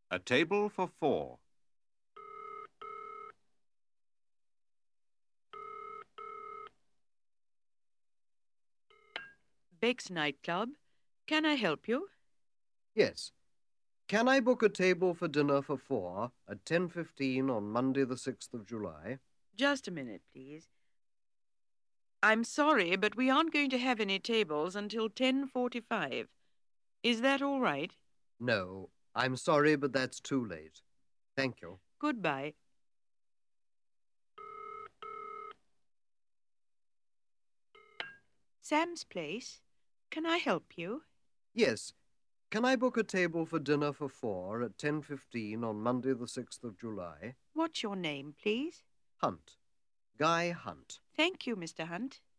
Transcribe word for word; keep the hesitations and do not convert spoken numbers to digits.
A table for four. Beck's nightclub. Can I help you? Yes. Can I book a table for dinner for four at ten fifteen on Monday the sixth of July? Just a minute, please. I'm sorry, but we aren't going to have any tables until ten forty-five. Is that all right? No, I'm sorry, but that's too late. Thank you. Goodbye. Sam's place. Can I help you? Yes. Can I book a table for dinner for four at ten fifteen on Monday the sixth of July? What's your name, please? Hunt. Guy Hunt. Thank you, Mister Hunt.